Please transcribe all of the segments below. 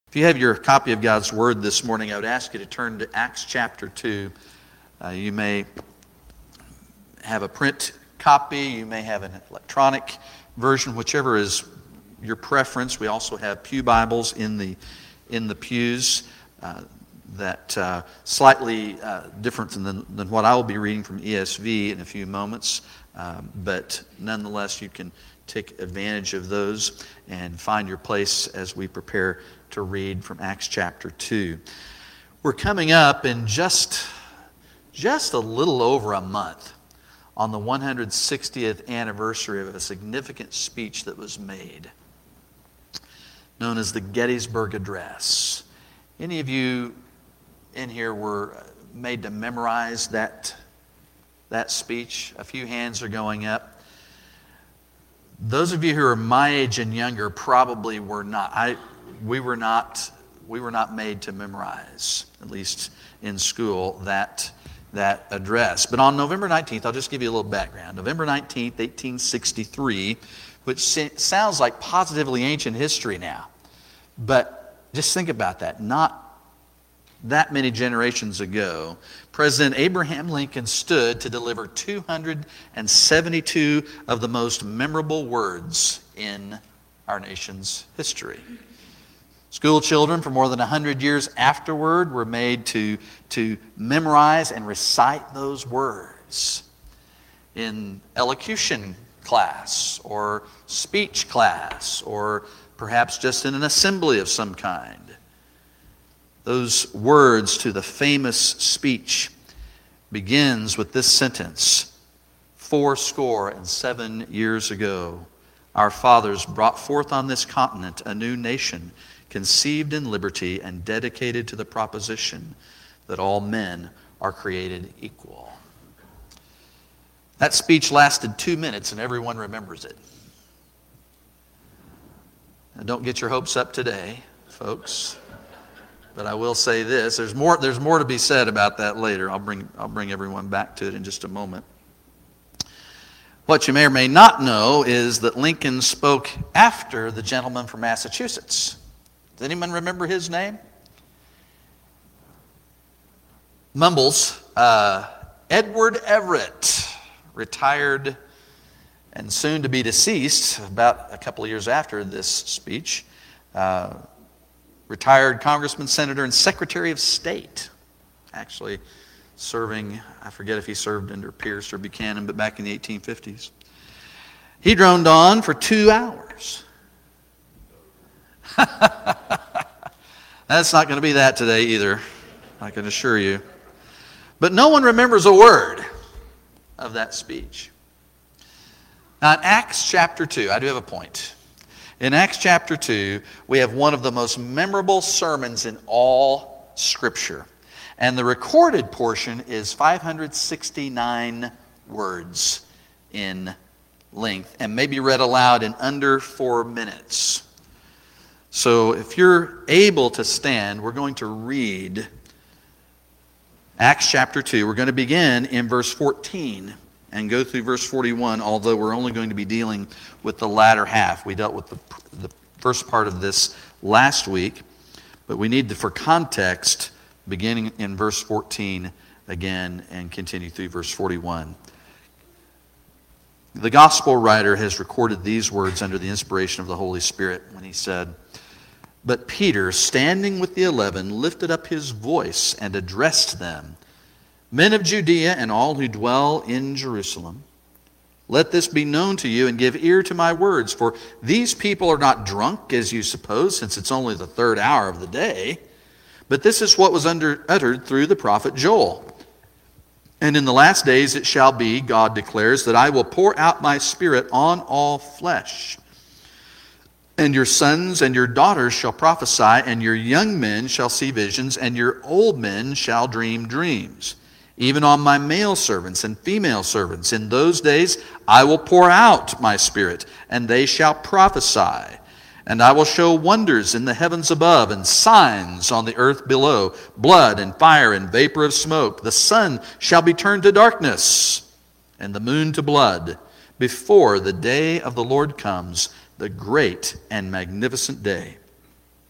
If you have your copy of God's Word this morning, I would ask you to turn to Acts chapter 2. You may have a print copy, you may have an electronic version, whichever is your preference. We also have pew Bibles in the pews that slightly different than what I will be reading from ESV in a few moments, but nonetheless you can take advantage of those and find your place as we prepare to read from Acts chapter 2. We're coming up in just a little over a month on the 160th anniversary of a significant speech that was made, known as the Gettysburg Address. Any of you in here were made to memorize that speech? A few hands are going up. Those of you who are my age and younger probably were not. We were not made to memorize, at least in school, that address. But on November 19th, I'll just give you a little background. November 19th, 1863, which sounds like positively ancient history now. But just think about that. Not that many generations ago, President Abraham Lincoln stood to deliver 272 of the most memorable words in our nation's history. School children for more than 100 years afterward were made to memorize and recite those words in elocution class or speech class or perhaps just in an assembly of some kind. Those words to the famous speech begins with this sentence: 77 years ago, our fathers brought forth on this continent a new nation, conceived in liberty and dedicated to the proposition that all men are created equal. That speech lasted 2 minutes and everyone remembers it. Now, don't get your hopes up today, folks. But I will say this, there's more to be said about that later. I'll bring everyone back to it in just a moment. What you may or may not know is that Lincoln spoke after the gentleman from Massachusetts. Does anyone remember his name? Mumbles. Edward Everett, retired and soon to be deceased about a couple of years after this speech. Retired congressman, senator, and secretary of state. Actually serving, I forget if he served under Pierce or Buchanan, but back in the 1850s. He droned on for 2 hours. That's not going to be that today either, I can assure you. But no one remembers a word of that speech. Now in Acts chapter 2, I do have a point. In Acts chapter 2, we have one of the most memorable sermons in all Scripture. And the recorded portion is 569 words in length and may be read aloud in under 4 minutes. So if you're able to stand, we're going to read Acts chapter 2. We're going to begin in verse 14 and go through verse 41, although we're only going to be dealing with the latter half. We dealt with the first part of this last week, but we need to, for context, beginning in verse 14 again and continue through verse 41. The gospel writer has recorded these words under the inspiration of the Holy Spirit when he said, "But Peter, standing with the 11, lifted up his voice and addressed them, 'Men of Judea and all who dwell in Jerusalem, let this be known to you and give ear to my words. For these people are not drunk, as you suppose, since it's only the 3rd hour of the day. But this is what was uttered through the prophet Joel. And in the last days it shall be, God declares, that I will pour out my Spirit on all flesh. And your sons and your daughters shall prophesy, and your young men shall see visions, and your old men shall dream dreams. Even on my male servants and female servants. In those days I will pour out my Spirit, and they shall prophesy. And I will show wonders in the heavens above, and signs on the earth below, blood and fire and vapor of smoke. The sun shall be turned to darkness, and the moon to blood, before the day of the Lord comes, the great and magnificent day.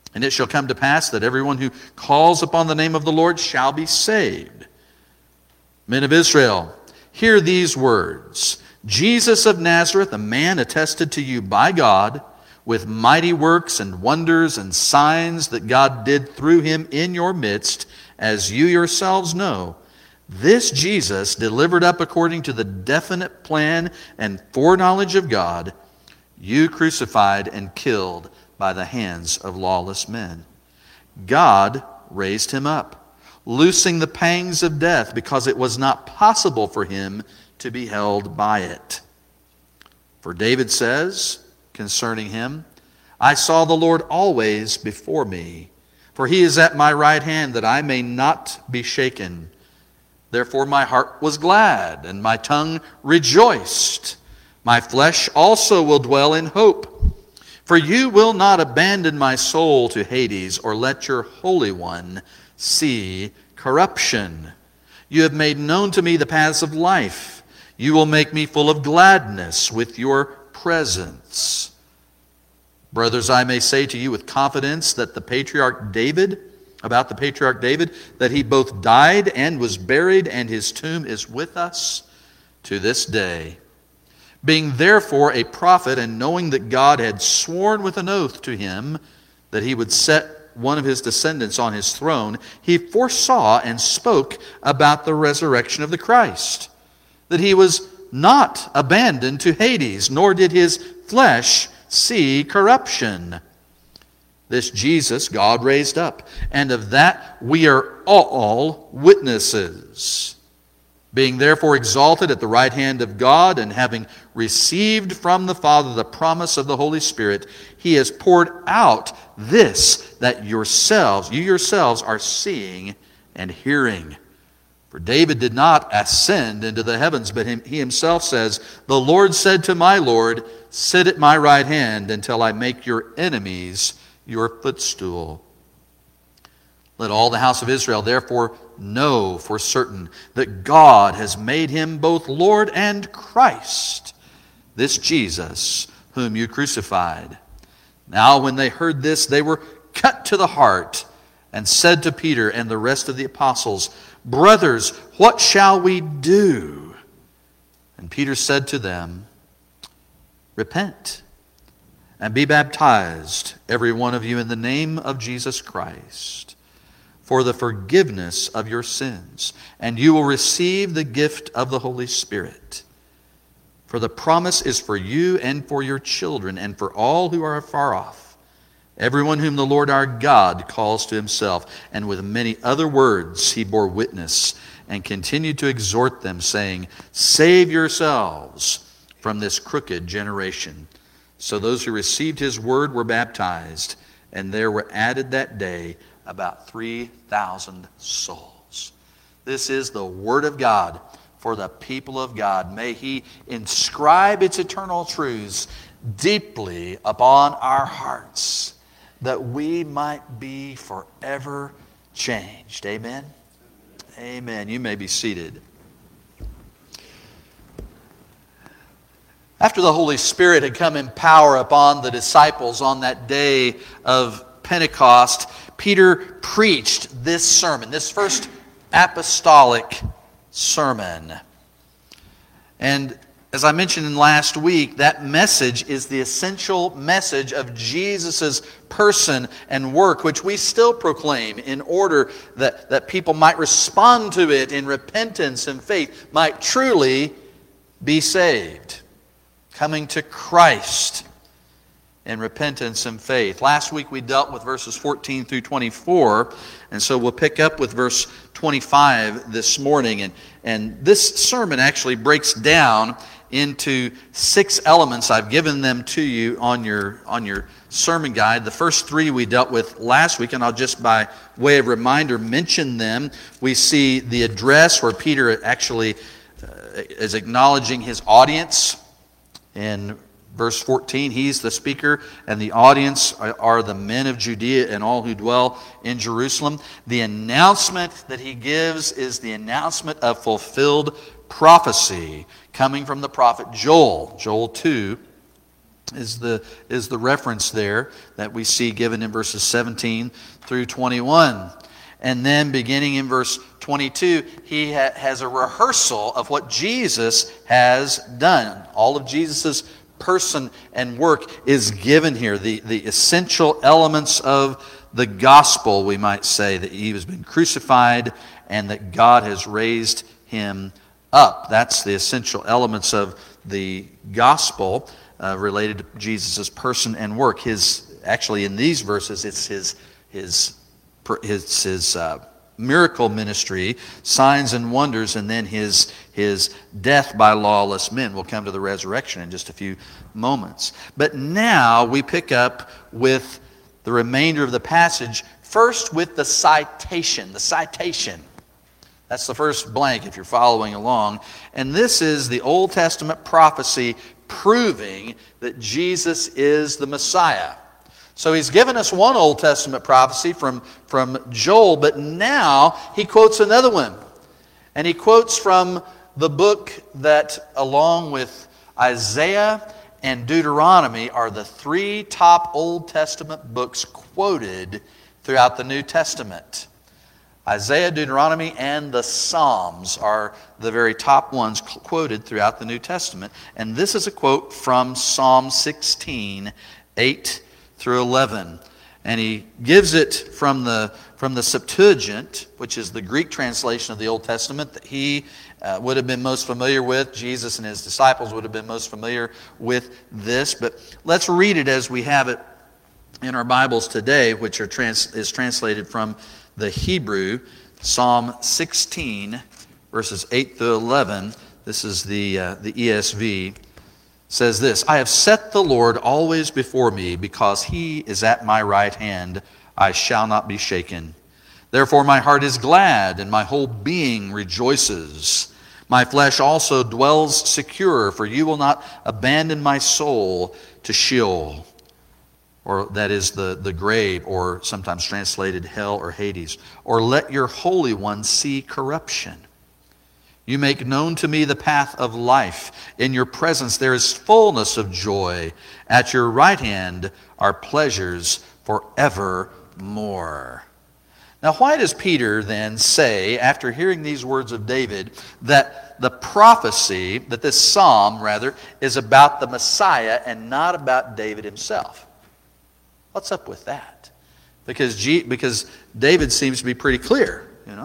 And it shall come to pass that everyone who calls upon the name of the Lord shall be saved. Men of Israel, hear these words. Jesus of Nazareth, a man attested to you by God, with mighty works and wonders and signs that God did through him in your midst, as you yourselves know. This Jesus, delivered up according to the definite plan and foreknowledge of God, you crucified and killed by the hands of lawless men. God raised him up, loosing the pangs of death, because it was not possible for him to be held by it. For David says concerning him, I saw the Lord always before me, for he is at my right hand, that I may not be shaken. Therefore my heart was glad, and my tongue rejoiced. My flesh also will dwell in hope. For you will not abandon my soul to Hades, or let your Holy One see corruption. You have made known to me the paths of life. You will make me full of gladness with your presence. Brothers, I may say to you with confidence that about the patriarch David, that he both died and was buried, and his tomb is with us to this day. Being therefore a prophet, and knowing that God had sworn with an oath to him that he would set one of his descendants on his throne, he foresaw and spoke about the resurrection of the Christ, that he was not abandoned to Hades, nor did his flesh see corruption. This Jesus God raised up, and of that we are all witnesses. Being therefore exalted at the right hand of God, and having received from the Father the promise of the Holy Spirit, he has poured out this that you yourselves are seeing and hearing. For David did not ascend into the heavens, but he himself says, the Lord said to my Lord, sit at my right hand until I make your enemies your footstool. Let all the house of Israel therefore know for certain that God has made him both Lord and Christ, this Jesus whom you crucified. Now when they heard this, they were cut to the heart, and said to Peter and the rest of the apostles, brothers, what shall we do? And Peter said to them, repent and be baptized, every one of you, in the name of Jesus Christ, for the forgiveness of your sins, and you will receive the gift of the Holy Spirit. For the promise is for you and for your children and for all who are afar off, everyone whom the Lord our God calls to himself. And with many other words he bore witness and continued to exhort them, saying, save yourselves from this crooked generation. So those who received his word were baptized, and there were added that day about 3,000 souls. This is the word of God for the people of God. May he inscribe its eternal truths deeply upon our hearts, that we might be forever changed. Amen? Amen. You may be seated. After the Holy Spirit had come in power upon the disciples on that day of Pentecost, Peter preached this sermon, this first apostolic sermon. And as I mentioned in last week, that message is the essential message of Jesus' person and work, which we still proclaim in order that people might respond to it in repentance and faith, might truly be saved. Coming to Christ in repentance and faith. Last week we dealt with verses 14 through 24, and so we'll pick up with verse 25 this morning. And this sermon actually breaks down into 6 elements. I've given them to you on your sermon guide. The first 3 we dealt with last week, and I'll just by way of reminder mention them. We see the address where Peter actually is acknowledging his audience. In verse 14, he's the speaker, and the audience are the men of Judea and all who dwell in Jerusalem. The announcement that he gives is the announcement of fulfilled prophecy coming from the prophet Joel. Joel 2 is the reference there that we see given in verses 17 through 21. And then beginning in verse 22, he has a rehearsal of what Jesus has done. All of Jesus' person and work is given here. The essential elements of the gospel, we might say, that he has been crucified and that God has raised him up. That's the essential elements of the gospel related to Jesus' person and work. Actually, in these verses, it's his miracle ministry, signs and wonders, and then his death by lawless men. We'll come to the resurrection in just a few moments. But now we pick up with the remainder of the passage, first with the citation. The citation. That's the first blank if you're following along. And this is the Old Testament prophecy proving that Jesus is the Messiah. So he's given us one Old Testament prophecy from Joel, but now he quotes another one. And he quotes from the book that, along with Isaiah and Deuteronomy, are the three top Old Testament books quoted throughout the New Testament. Isaiah, Deuteronomy, and the Psalms are the very top ones quoted throughout the New Testament. And this is a quote from Psalm 16, 8 through 11. And he gives it from the Septuagint, which is the Greek translation of the Old Testament that he would have been most familiar with. Jesus and his disciples would have been most familiar with this. But let's read it as we have it in our Bibles today, which is translated from the Hebrew. Psalm 16, verses 8 through 11. This is the ESV. Says this, I have set the Lord always before me, because he is at my right hand. I shall not be shaken. Therefore my heart is glad, and my whole being rejoices. My flesh also dwells secure, for you will not abandon my soul to Sheol, or that is the grave, or sometimes translated hell or Hades, or let your Holy One see corruption. You make known to me the path of life. In your presence there is fullness of joy. At your right hand are pleasures forevermore. Now, why does Peter then say, after hearing these words of David, that the prophecy, that this psalm, rather, is about the Messiah and not about David himself? What's up with that? Because David seems to be pretty clear,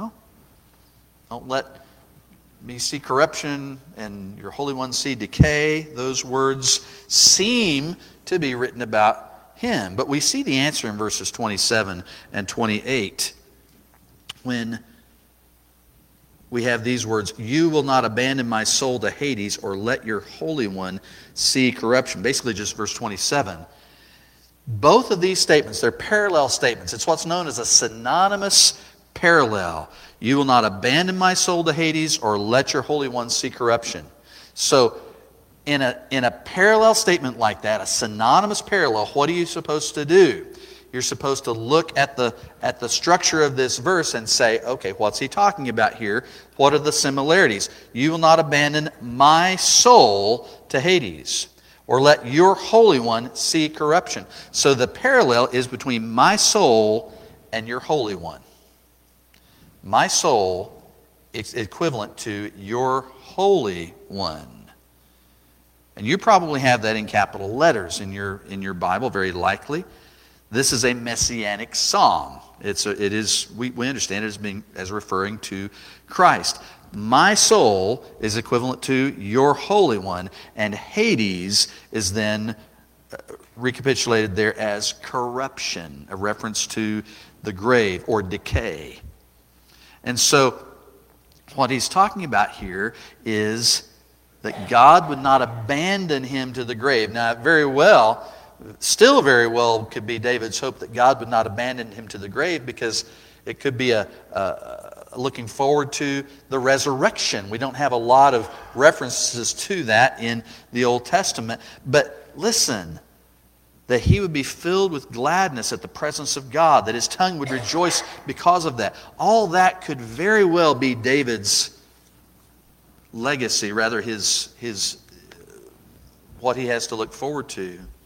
Don't let me see corruption and your Holy One see decay. Those words seem to be written about him. But we see the answer in verses 27 and 28 when we have these words, you will not abandon my soul to Hades or let your Holy One see corruption. Basically just verse 27. Both of these statements, they're parallel statements. It's what's known as a synonymous parallel. You will not abandon my soul to Hades or let your Holy One see corruption. So in a parallel statement like that, a synonymous parallel, what are you supposed to do? You're supposed to look at the structure of this verse and say, okay, what's he talking about here? What are the similarities? You will not abandon my soul to Hades or let your Holy One see corruption. So the parallel is between my soul and your Holy One. My soul is equivalent to your Holy One. And you probably have that in capital letters in your Bible, very likely. This is a messianic psalm. We understand it as referring to Christ. My soul is equivalent to your Holy One, and Hades is then recapitulated there as corruption, a reference to the grave or decay. And so what he's talking about here is that God would not abandon him to the grave. Now, still very well could be David's hope that God would not abandon him to the grave, because it could be a looking forward to the resurrection. We don't have a lot of references to that in the Old Testament. But listen, that he would be filled with gladness at the presence of God, that his tongue would rejoice because of that. All that could very well be David's legacy, rather his what he has to look forward to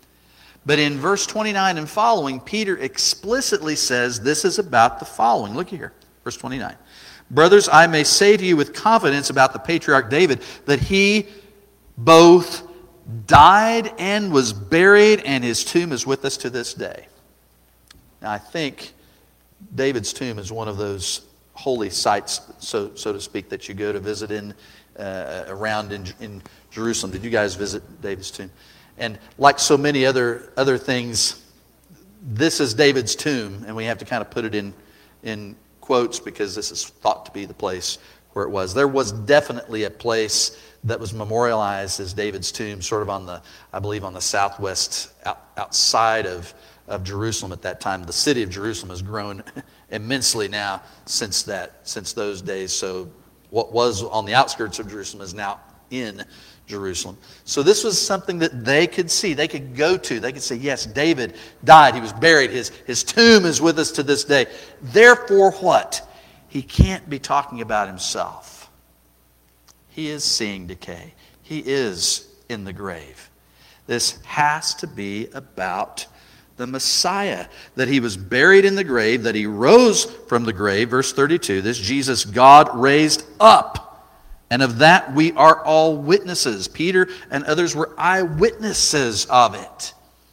But in verse 29 and following, Peter explicitly says this is about the following. Look here, verse 29. Brothers, I may say to you with confidence about the patriarch David that he both died and was buried, and his tomb is with us to this day. Now, I think David's tomb is one of those holy sites, so to speak, that you go to visit around in Jerusalem. Did you guys visit David's tomb? And like so many other things, this is David's tomb, and we have to kind of put it in quotes because this is thought to be the place where it was. There was definitely a place that was memorialized as David's tomb, sort of on the southwest outside of Jerusalem at that time. The city of Jerusalem has grown immensely now since those days. So what was on the outskirts of Jerusalem is now in Jerusalem. So this was something that they could see, they could go to. They could say, yes, David died, he was buried, his tomb is with us to this day. Therefore what? He can't be talking about himself. He is seeing decay. He is in the grave. This has to be about the Messiah, that he was buried in the grave, that he rose from the grave. Verse 32, this Jesus God raised up. And of that we are all witnesses. Peter and others were eyewitnesses of it.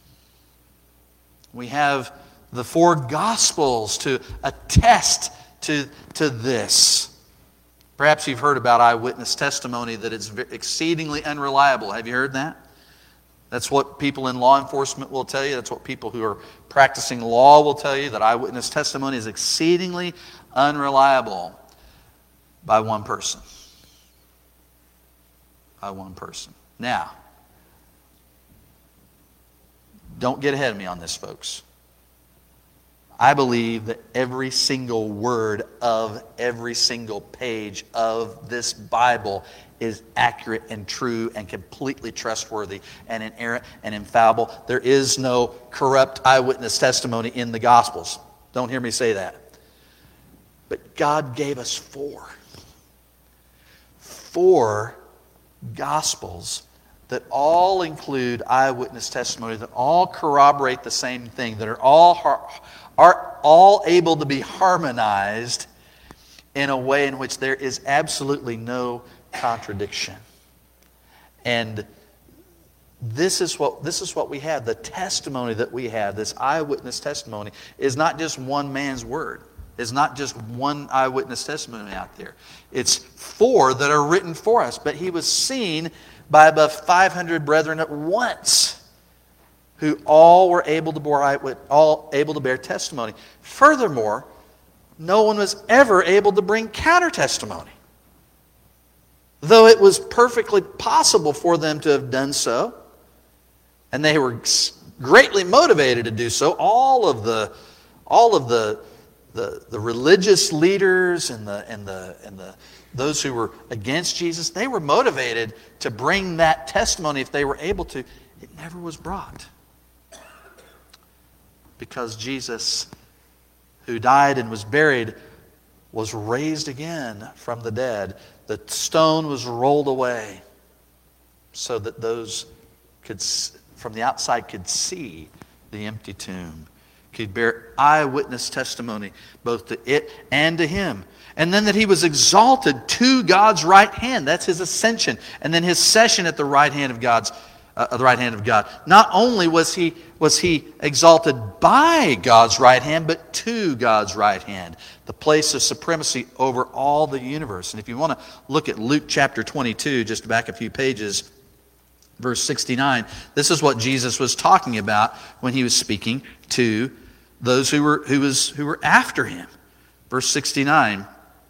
We have the 4 Gospels to attest to this. Perhaps you've heard about eyewitness testimony, that it's exceedingly unreliable. Have you heard that? That's what people in law enforcement will tell you. That's what people who are practicing law will tell you, that eyewitness testimony is exceedingly unreliable by one person. By one person. Now, don't get ahead of me on this, folks. I believe that every single word of every single page of this Bible is accurate and true and completely trustworthy and inerrant and infallible. There is no corrupt eyewitness testimony in the Gospels. Don't hear me say that. But God gave us 4 Gospels that all include eyewitness testimony, that all corroborate the same thing, that are all able to be harmonized in a way in which there is absolutely no contradiction. And this is what we have. The testimony that we have, this eyewitness testimony, is not just one man's word. It's not just one eyewitness testimony out there. It's 4 that are written for us. But he was seen by above 500 brethren at once, who all were able to bear testimony. Furthermore, no one was ever able to bring counter testimony, though it was perfectly possible for them to have done so, and they were greatly motivated to do so. All of the religious leaders and those who were against Jesus, they were motivated to bring that testimony if they were able to. It never was brought. Because Jesus, who died and was buried, was raised again from the dead. The stone was rolled away so that those from the outside could see the empty tomb, could bear eyewitness testimony both to it and to him. And then that he was exalted to God's right hand. That's his ascension. And then his session at the right hand of God. Not only was he exalted by God's right hand, but to God's right hand, the place of supremacy over all the universe. And if you want to look at Luke chapter 22, just back a few pages, verse 69, this is what Jesus was talking about when he was speaking to those who were after him. Verse 69,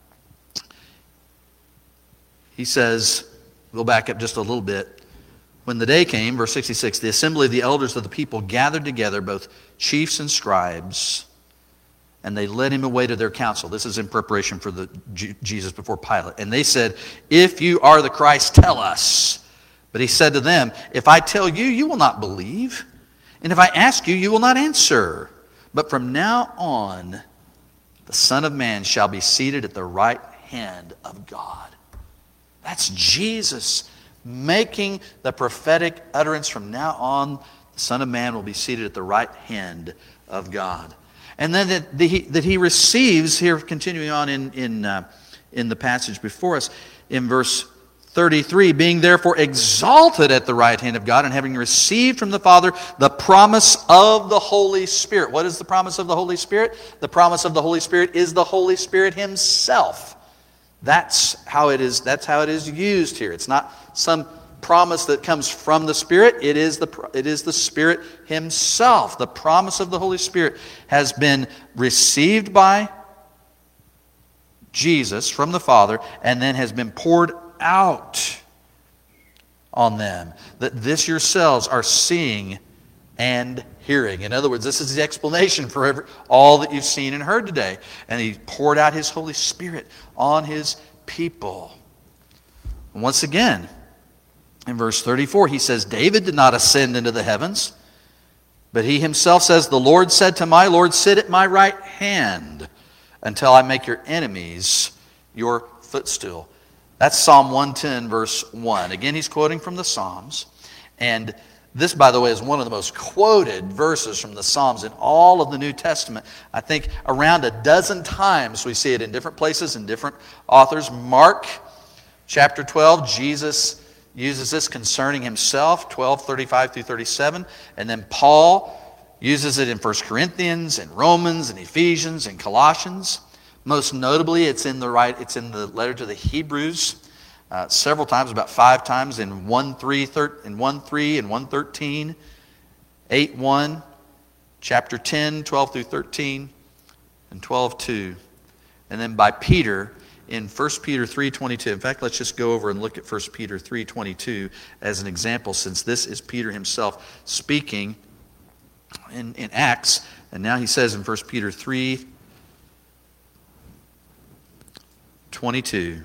he says, we'll back up just a little bit. When the day came, verse 66, the assembly of the elders of the people gathered together, both chiefs and scribes, and they led him away to their council. This is in preparation for Jesus before Pilate. And they said, if you are the Christ, tell us. But he said to them, if I tell you, you will not believe. And if I ask you, you will not answer. But from now on, the Son of Man shall be seated at the right hand of God. That's Jesus making the prophetic utterance. From now on, the Son of Man will be seated at the right hand of God. And then that he receives, here continuing on in the passage before us, in verse 33, being therefore exalted at the right hand of God and having received from the Father the promise of the Holy Spirit. What is the promise of the Holy Spirit? The promise of the Holy Spirit is the Holy Spirit Himself. That's how it is used here. It's not some promise that comes from the Spirit. It is the Spirit Himself. The promise of the Holy Spirit has been received by Jesus from the Father and then has been poured out on them, that this yourselves are seeing and hearing. In other words, this is the explanation for all that you've seen and heard today. And He poured out His Holy Spirit on His people. And once again, in verse 34, he says, David did not ascend into the heavens, but he himself says, the Lord said to my Lord, sit at my right hand until I make your enemies your footstool. That's Psalm 110, verse 1. Again, he's quoting from the Psalms. And this, by the way, is one of the most quoted verses from the Psalms in all of the New Testament. I think around a dozen times we see it in different places and different authors. Mark chapter 12, Jesus uses this concerning Himself, 12:35 through 37. And then Paul uses it in 1 Corinthians and Romans and Ephesians and Colossians. Most notably, it's in the letter to the Hebrews several times, about 5 times in 1:3 and 1:13, 8:1, chapter 10, 12 through 13, and 12:2. And then by Peter in 1 Peter 3:22. In fact, let's just go over and look at 1 Peter 3:22 as an example, since this is Peter himself speaking in Acts. And now he says in 1 Peter 3:22.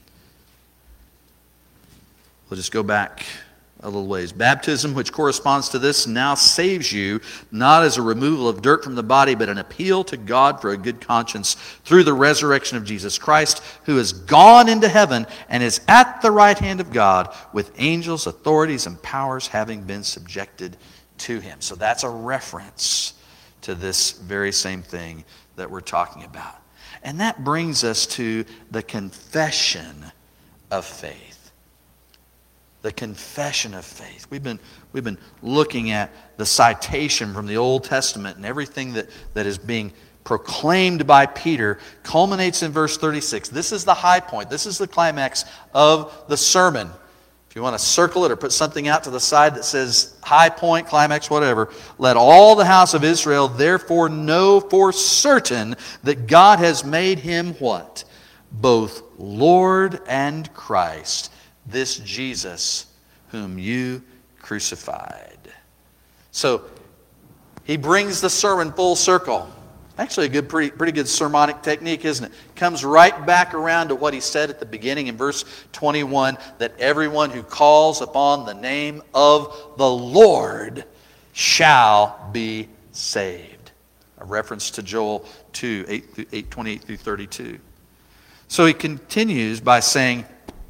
We'll just go back a little ways. Baptism, which corresponds to this, now saves you, not as a removal of dirt from the body, but an appeal to God for a good conscience through the resurrection of Jesus Christ, who has gone into heaven and is at the right hand of God, with angels, authorities, and powers having been subjected to Him. So that's a reference to this very same thing that we're talking about. And that brings us to the confession of faith. The confession of faith. We've been looking at the citation from the Old Testament, and everything that is being proclaimed by Peter culminates in verse 36. This is the high point. This is the climax of the sermon. If you want to circle it or put something out to the side that says high point, climax, whatever, let all the house of Israel therefore know for certain that God has made Him what? Both Lord and Christ, this Jesus whom you crucified. So he brings the sermon full circle. Actually a good, pretty good sermonic technique, isn't it? Comes right back around to what he said at the beginning in verse 21, that everyone who calls upon the name of the Lord shall be saved. A reference to Joel 2, 8:28 through 32. So he continues by saying,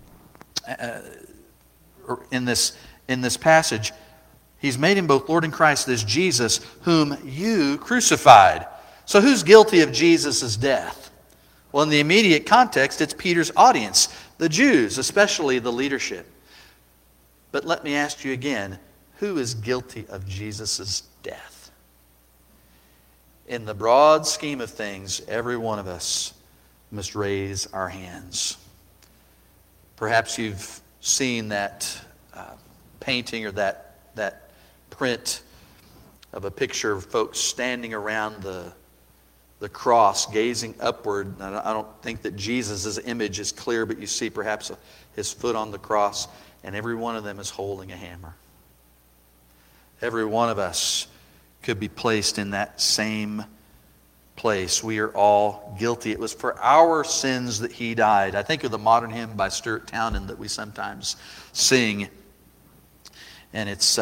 in this passage, He's made Him both Lord and Christ, this Jesus whom you crucified. So who's guilty of Jesus' death? Well, in the immediate context, it's Peter's audience, the Jews, especially the leadership. But let me ask you again, who is guilty of Jesus' death? In the broad scheme of things, every one of us must raise our hands. Perhaps you've seen that painting or that print of a picture of folks standing around the cross, gazing upward. I don't think that Jesus' image is clear, but you see perhaps His foot on the cross, and every one of them is holding a hammer. Every one of us could be placed in that same place. We are all guilty. It was for our sins that He died. I think of the modern hymn by Stuart Townend that we sometimes sing, and it's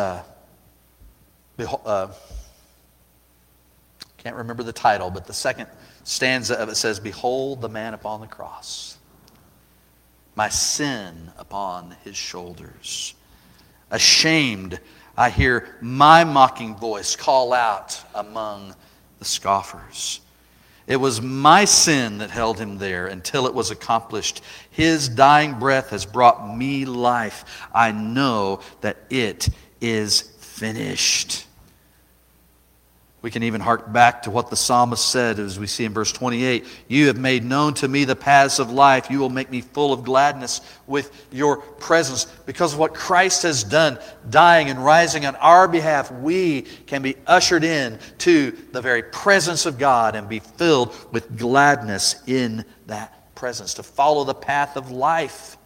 can't remember the title, but the second stanza of it says, "Behold the man upon the cross, my sin upon His shoulders. Ashamed, I hear my mocking voice call out among the scoffers. It was my sin that held him there until it was accomplished. His dying breath has brought me life. I know that it is finished. We can even hark back to what the psalmist said as we see in verse 28. You have made known to me the paths of life. You will make me full of gladness with your presence. Because of what Christ has done, dying and rising on our behalf, we can be ushered in to the very presence of God and be filled with gladness in that presence, to follow the path of life.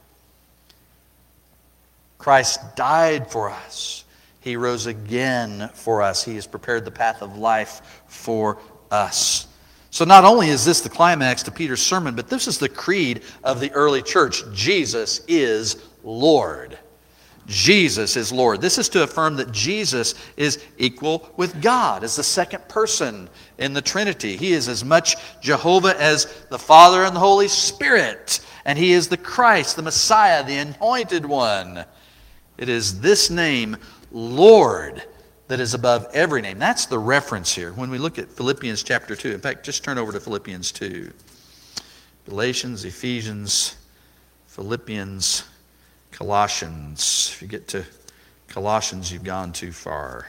Christ died for us. He rose again for us. He has prepared the path of life for us. So not only is this the climax to Peter's sermon, but this is the creed of the early church. Jesus is Lord. Jesus is Lord. This is to affirm that Jesus is equal with God as the second person in the Trinity. He is as much Jehovah as the Father and the Holy Spirit. And He is the Christ, the Messiah, the Anointed One. It is this name, Lord, that is above every name. That's the reference here when we look at Philippians chapter 2. In fact, just turn over to Philippians 2. Galatians, Ephesians, Philippians, Colossians. If you get to Colossians, you've gone too far.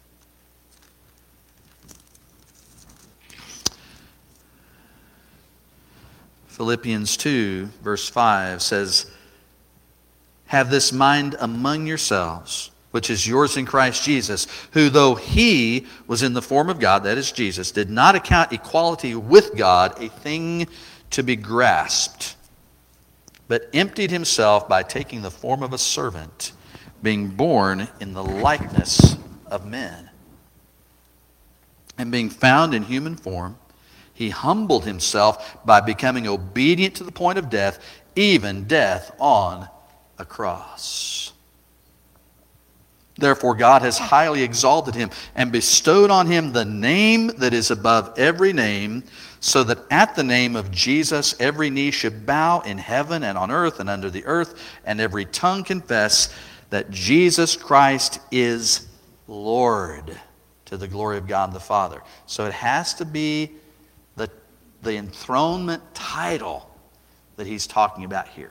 Philippians 2, verse 5 says, have this mind among yourselves, which is yours in Christ Jesus, who though He was in the form of God, that is Jesus, did not account equality with God a thing to be grasped, but emptied Himself by taking the form of a servant, being born in the likeness of men. And being found in human form, He humbled Himself by becoming obedient to the point of death, even death on a cross. Therefore God has highly exalted Him and bestowed on Him the name that is above every name, so that at the name of Jesus every knee should bow in heaven and on earth and under the earth, and every tongue confess that Jesus Christ is Lord, to the glory of God the Father. So it has to be the enthronement title that he's talking about here.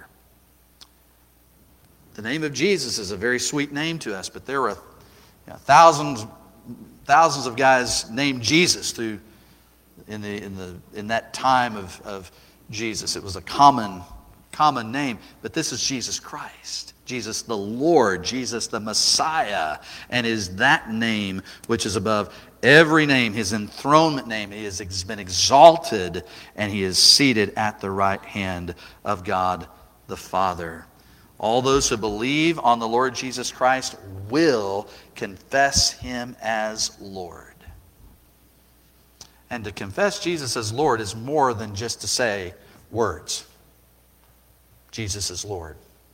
The name of Jesus is a very sweet name to us, but there were thousands of guys named Jesus in that time of Jesus. It was a common name, but this is Jesus Christ, Jesus the Lord, Jesus the Messiah, and is that name which is above every name, His enthronement name. He has been exalted, and He is seated at the right hand of God the Father. All those who believe on the Lord Jesus Christ will confess Him as Lord. And to confess Jesus as Lord is more than just to say words. Jesus is Lord.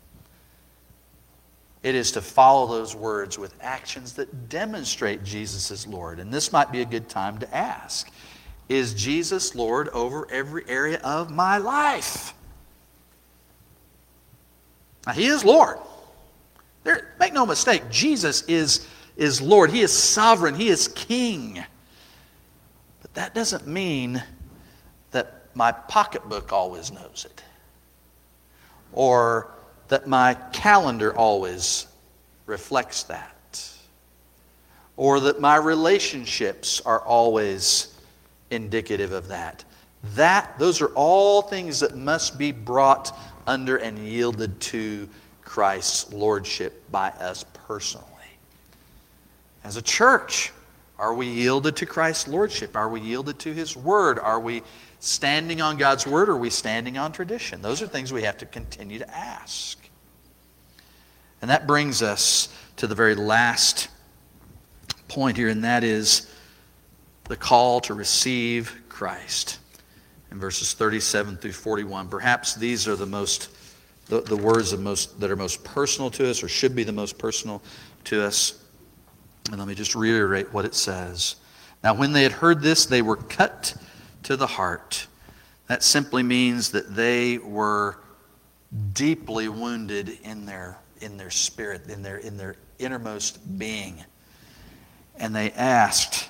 It is to follow those words with actions that demonstrate Jesus as Lord. And this might be a good time to ask, is Jesus Lord over every area of my life? Now, He is Lord. Make no mistake, Jesus is Lord. He is sovereign. He is King. But that doesn't mean that my pocketbook always knows it, or that my calendar always reflects that, or that my relationships are always indicative of that. Those are all things that must be brought under and yielded to Christ's lordship by us personally. As a church, are we yielded to Christ's lordship? Are we yielded to His word? Are we standing on God's word, or are we standing on tradition? Those are things we have to continue to ask. And that brings us to the very last point here, and that is the call to receive Christ. In verses 37 through 41. Perhaps these are the words that are most personal to us, or should be the most personal to us. And let me just reiterate what it says. Now, when they had heard this, they were cut to the heart. That simply means that they were deeply wounded in their in their spirit, in their innermost being. And they asked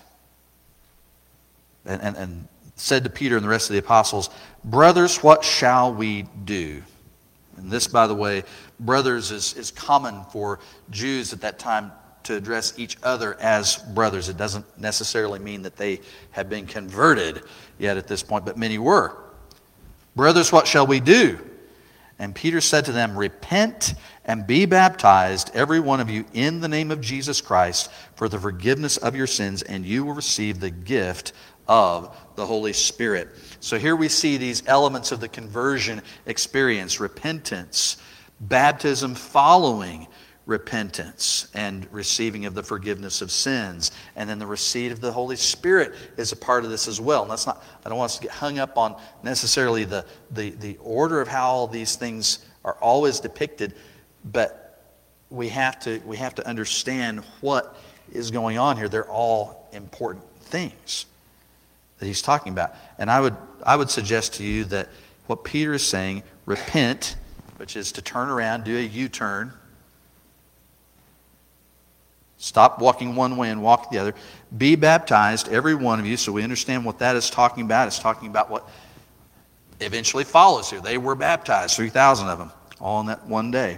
and said to Peter and the rest of the apostles, "Brothers, what shall we do?" And this, by the way, brothers is common for Jews at that time to address each other as brothers. It doesn't necessarily mean that they have been converted yet at this point, but many were. "Brothers, what shall we do?" And Peter said to them, "Repent and be baptized, every one of you, in the name of Jesus Christ, for the forgiveness of your sins, and you will receive the gift of the Holy Spirit." So here we see these elements of the conversion experience: repentance, baptism following repentance, and receiving of the forgiveness of sins. And then the receipt of the Holy Spirit is a part of this as well. And I don't want us to get hung up on necessarily the order of how all these things are always depicted, but we have to understand what is going on here. They're all important things that he's talking about. And I would suggest to you that what Peter is saying, repent, which is to turn around, do a U-turn, stop walking one way and walk the other. Be baptized, every one of you. So we understand what that is talking about. It's talking about what eventually follows here. They were baptized, 3,000 of them, all in that one day,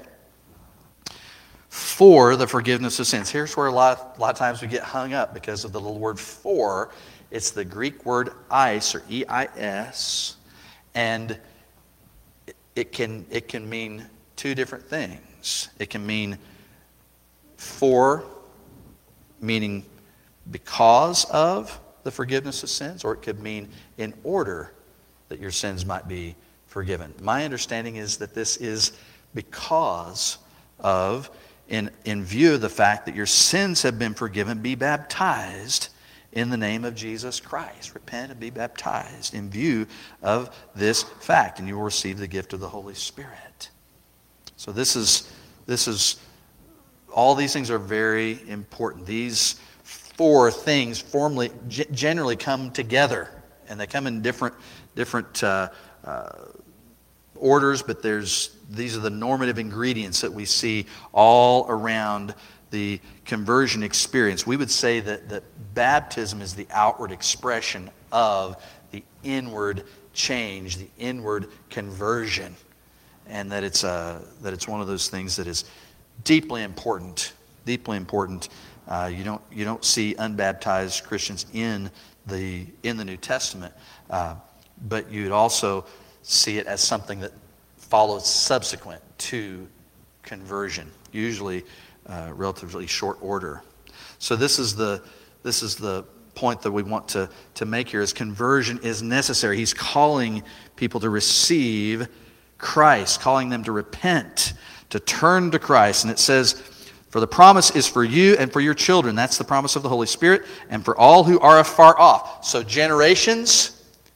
for the forgiveness of sins. Here's where a lot of times we get hung up because of the little word "for." It's the Greek word eis, or E-I-S, and it can mean two different things. It can mean for, meaning because of the forgiveness of sins, or it could mean in order that your sins might be forgiven. My understanding is that this is because of, in view of the fact that your sins have been forgiven, be baptized in the name of Jesus Christ. Repent and be baptized in view of this fact, and you will receive the gift of the Holy Spirit. So this is all these things are very important. These four things generally come together, and they come in different orders, but these are the normative ingredients that we see all around the conversion experience. We would say that baptism is the outward expression of the inward change, the inward conversion, and that it's one of those things that is deeply important. Deeply important. You don't see unbaptized Christians in the New Testament, but you'd also see it as something that follows subsequent to conversion, usually relatively short order. So this is the point that we want to make here: is conversion is necessary. He's calling people to receive Christ, calling them to repent, to turn to Christ. And it says, "For the promise is for you and for your children." That's the promise of the Holy Spirit. "And for all who are afar off." So generations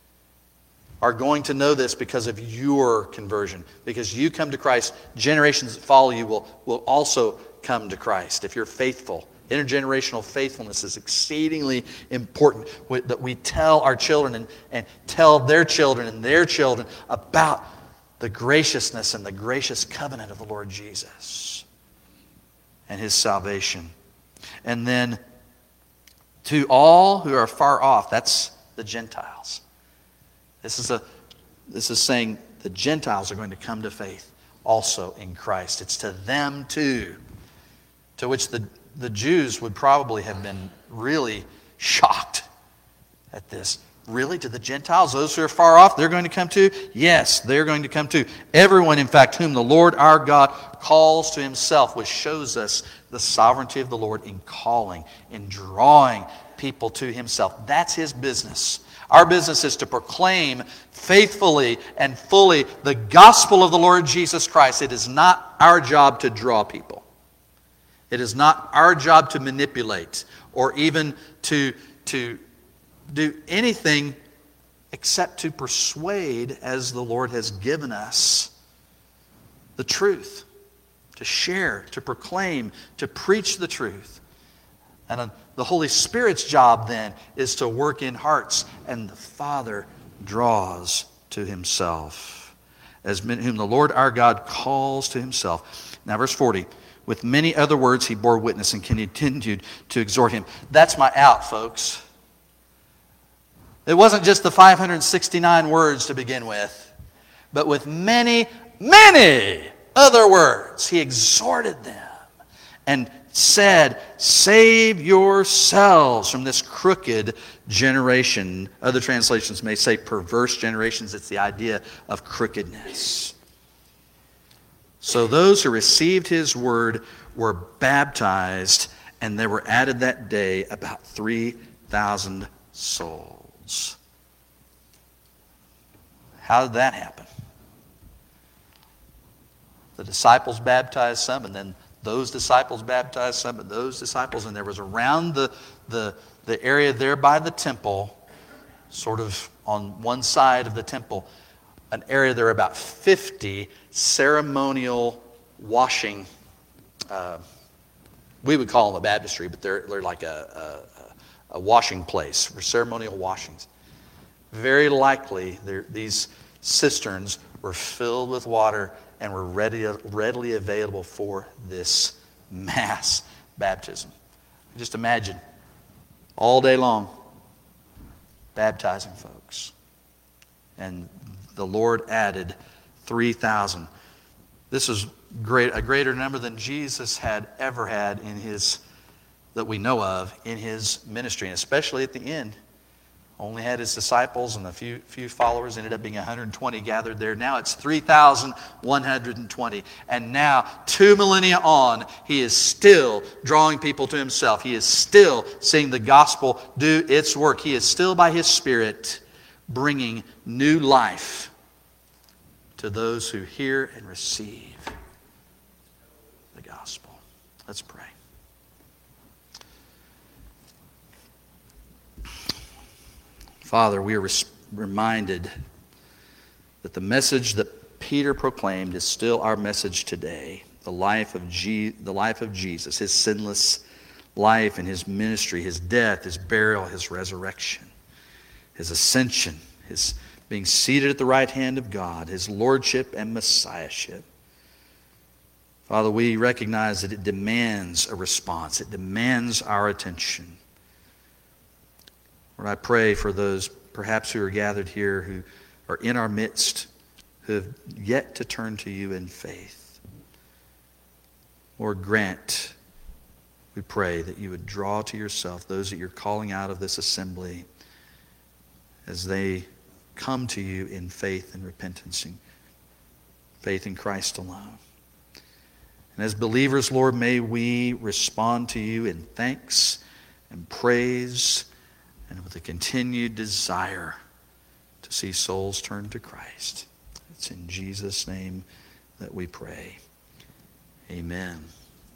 are going to know this because of your conversion. Because you come to Christ, generations that follow you will also come to Christ if you're faithful. Intergenerational faithfulness is exceedingly important, that we tell our children and tell their children and their children about the graciousness and the gracious covenant of the Lord Jesus and His salvation. And then to all who are far off, that's the Gentiles. This is saying the Gentiles are going to come to faith also in Christ. It's to them too, to which the Jews would probably have been really shocked at this. Really? To the Gentiles, those who are far off, they're going to come too? Yes, they're going to come too. Everyone, in fact, whom the Lord our God calls to Himself, which shows us the sovereignty of the Lord in calling, in drawing people to Himself. That's His business. Our business is to proclaim faithfully and fully the gospel of the Lord Jesus Christ. It is not our job to draw people. It is not our job to manipulate or even to do anything except to persuade as the Lord has given us the truth, to share, to proclaim, to preach the truth. And the Holy Spirit's job then is to work in hearts, and the Father draws to Himself. as many whom the Lord our God calls to himself. Now verse 40, with many other words he bore witness and continued to exhort him. That's my out, folks. It wasn't just the 569 words to begin with, but with many, many other words. He exhorted them and said, save yourselves from this crooked generation. Other translations may say perverse generations. It's the idea of crookedness. So those who received his word were baptized, and there were added that day about 3,000 souls. How did that happen? The disciples baptized some, and then those disciples baptized some, and those disciples, and there was around the area there by the temple, sort of on one side of the temple, an area there were about 50 ceremonial washing. We would call them a baptistry, but they're like a washing place for ceremonial washings. Very likely, these cisterns were filled with water and were readily available for this mass baptism. Just imagine, all day long, baptizing folks. And the Lord added 3,000. This is a greater number than Jesus had ever had that we know of, in his ministry, and especially at the end. Only had his disciples and a few followers. Ended up being 120 gathered there. Now it's 3,120. And now, 2 millennia on, he is still drawing people to himself. He is still seeing the gospel do its work. He is still, by his Spirit, bringing new life to those who hear and receive the gospel. Let's pray. Father, we are reminded that the message that Peter proclaimed is still our message today. The life of Jesus, his sinless life and his ministry, his death, his burial, his resurrection, his ascension, his being seated at the right hand of God, his lordship and messiahship. Father, we recognize that it demands a response. It demands our attention. Lord, I pray for those perhaps who are gathered here, who are in our midst, who have yet to turn to you in faith. Lord, grant, we pray, that you would draw to yourself those that you're calling out of this assembly as they come to you in faith and repentance, faith in Christ alone. And as believers, Lord, may we respond to you in thanks and praise and with a continued desire to see souls turn to Christ. It's in Jesus' name that we pray. Amen.